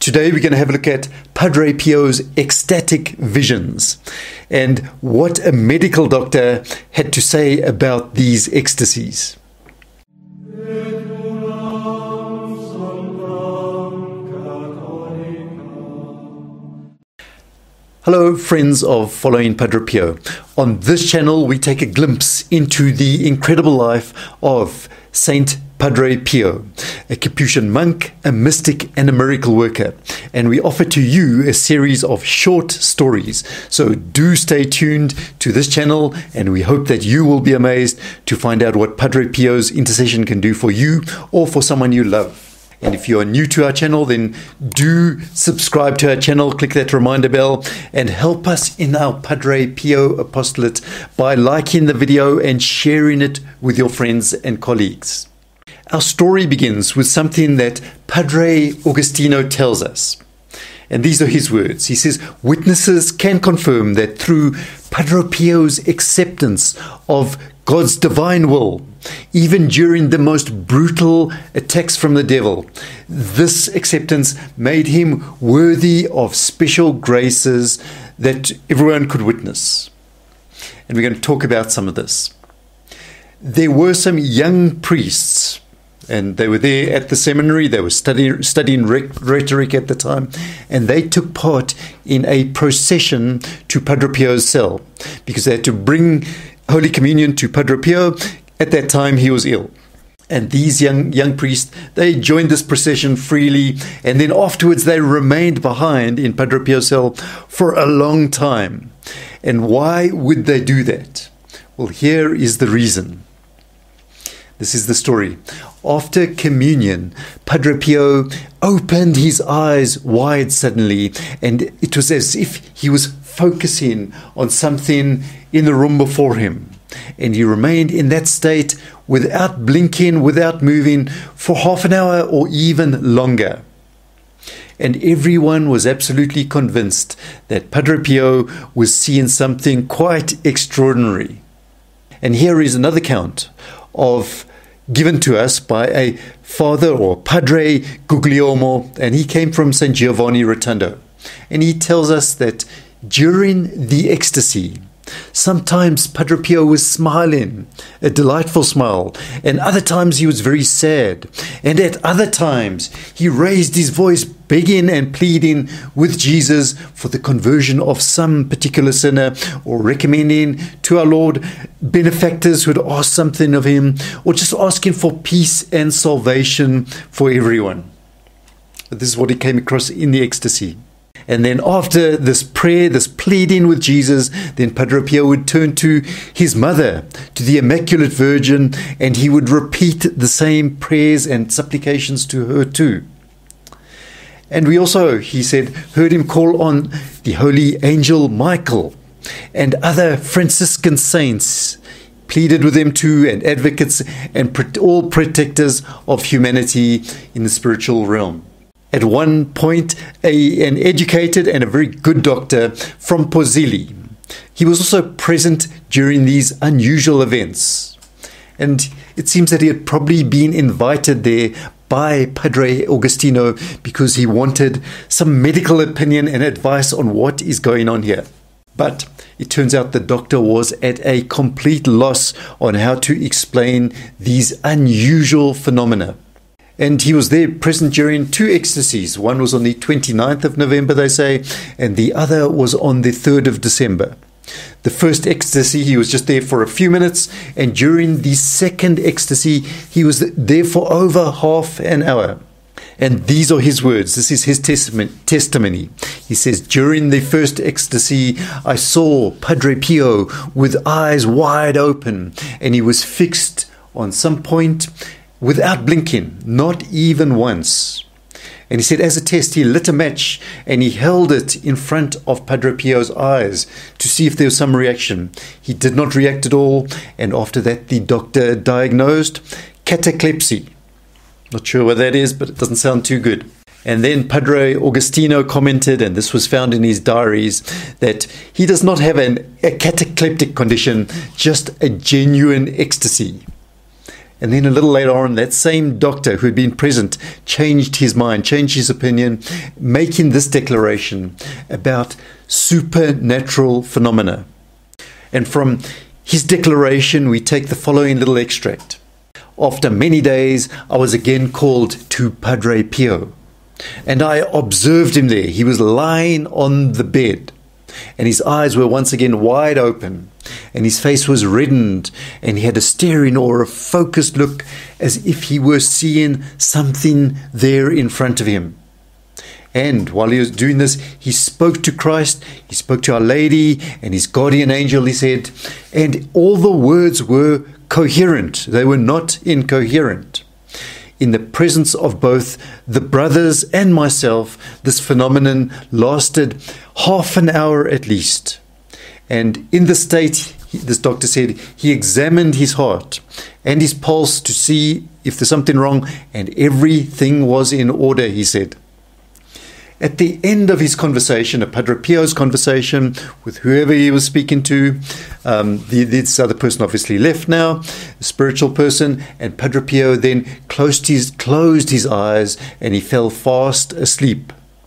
Today we're going to have a look at Padre Pio's ecstatic visions and what a medical doctor had to say about these ecstasies. Hello friends of Following Padre Pio. On this channel we take a glimpse into the incredible life of Saint Padre Pio, a Capuchin monk, a mystic and a miracle worker. And we offer to you a series of short stories. So do stay tuned to this channel and we hope that you will be amazed to find out what Padre Pio's intercession can do for you or for someone you love. And if you are new to our channel, then do subscribe to our channel, click that reminder bell, and help us in our Padre Pio apostolate by liking the video and sharing it with your friends and colleagues. Our story begins with something that Padre Agostino tells us. And these are his words. He says, witnesses can confirm that through Padre Pio's acceptance of God's divine will, even during the most brutal attacks from the devil, this acceptance made him worthy of special graces that everyone could witness. And we're going to talk about some of this. There were some young priests, and they were there at the seminary. They were studying rhetoric at the time, and they took part in a procession to Padre Pio's cell because they had to bring Holy Communion to Padre Pio. At that time, he was ill. And these young priests, they joined this procession freely, and then afterwards they remained behind in Padre Pio's cell for a long time. And why would they do that? Well, here is the reason. This is the story. After communion, Padre Pio opened his eyes wide suddenly, and it was as if he was focusing on something in the room before him. And he remained in that state without blinking, without moving, for half an hour or even longer. And everyone was absolutely convinced that Padre Pio was seeing something quite extraordinary. And here is another account given to us by a father or Padre Guglielmo, and he came from St. Giovanni Rotondo. And he tells us that during the ecstasy, sometimes Padre Pio was smiling, a delightful smile, and other times he was very sad. And at other times he raised his voice begging and pleading with Jesus for the conversion of some particular sinner, or recommending to our Lord benefactors who had asked something of him, or just asking for peace and salvation for everyone. This is what he came across in the ecstasy. And then after this prayer, this pleading with Jesus, then Padre Pio would turn to his mother, to the Immaculate Virgin, and he would repeat the same prayers and supplications to her too. And we also, he said, heard him call on the holy angel Michael and other Franciscan saints, pleaded with them too, and advocates and all protectors of humanity in the spiritual realm. At one point, an educated and a very good doctor from Pozzilli. He was also present during these unusual events. And it seems that he had probably been invited there by Padre Agostino because he wanted some medical opinion and advice on what is going on here. But it turns out the doctor was at a complete loss on how to explain these unusual phenomena. And he was there present during two ecstasies. One was on the 29th of November, they say, and the other was on the 3rd of December. The first ecstasy, he was just there for a few minutes, and during the second ecstasy, he was there for over half an hour. And these are his words. This is his testimony. He says, during the first ecstasy, I saw Padre Pio with eyes wide open, and he was fixed on some point without blinking, not even once. And he said, as a test, he lit a match and he held it in front of Padre Pio's eyes to see if there was some reaction. He did not react at all. And after that, the doctor diagnosed cataplexy. Not sure what that is, but it doesn't sound too good. And then Padre Agostino commented, and this was found in his diaries, that he does not have a catacleptic condition, just a genuine ecstasy. And then a little later on, that same doctor who had been present changed his mind, changed his opinion, making this declaration about supernatural phenomena. And from his declaration, we take the following little extract. After many days, I was again called to Padre Pio, and I observed him there. He was lying on the bed, and his eyes were once again wide open, and his face was reddened, and he had a staring or a focused look as if he were seeing something there in front of him. And while he was doing this, he spoke to Christ, he spoke to Our Lady and his guardian angel, he said, and all the words were coherent. They were not incoherent. In the presence of both the brothers and myself, this phenomenon lasted half an hour at least. And in the state, this doctor said, he examined his heart and his pulse to see if there's something wrong, and everything was in order, he said. At the end of his conversation, Padre Pio's conversation with whoever he was speaking to, this other person obviously left now, a spiritual person, and Padre Pio then closed his eyes and he fell fast asleep.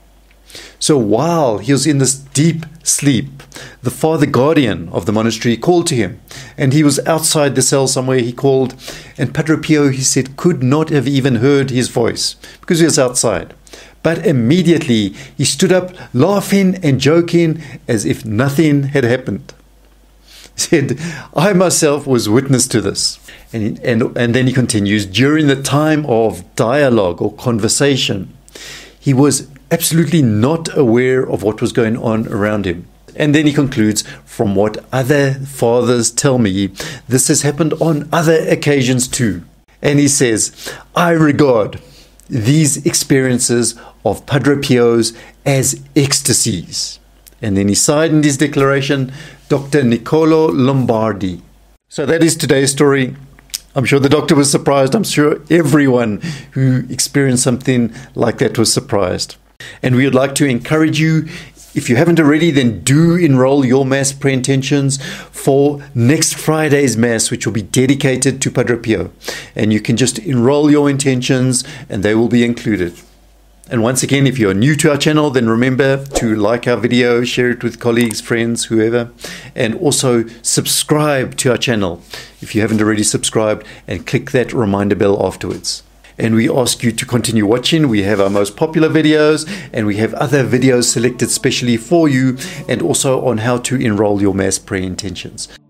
So while he was in this deep sleep, the father guardian of the monastery called to him, and he was outside the cell somewhere. He called, and Padre Pio, he said, could not have even heard his voice because he was outside. But immediately he stood up, laughing and joking as if nothing had happened. He said, I myself was witness to this. And then he continues, during the time of dialogue or conversation, he was absolutely not aware of what was going on around him. And then he concludes, from what other fathers tell me, this has happened on other occasions too. And he says, I regard these experiences of Padre Pio's as ecstasies. And then he signed his declaration, Dr. Niccolo Lombardi. So that is today's story. I'm sure the doctor was surprised. I'm sure everyone who experienced something like that was surprised. And we would like to encourage you, if you haven't already, then do enroll your Mass prayer intentions for next Friday's Mass, which will be dedicated to Padre Pio. And you can just enroll your intentions and they will be included. And once again, if you're new to our channel, then remember to like our video, share it with colleagues, friends, whoever, and also subscribe to our channel if you haven't already subscribed, and click that reminder bell afterwards. And we ask you to continue watching. We have our most popular videos, and we have other videos selected specially for you, and also on how to enroll your Mass prayer intentions.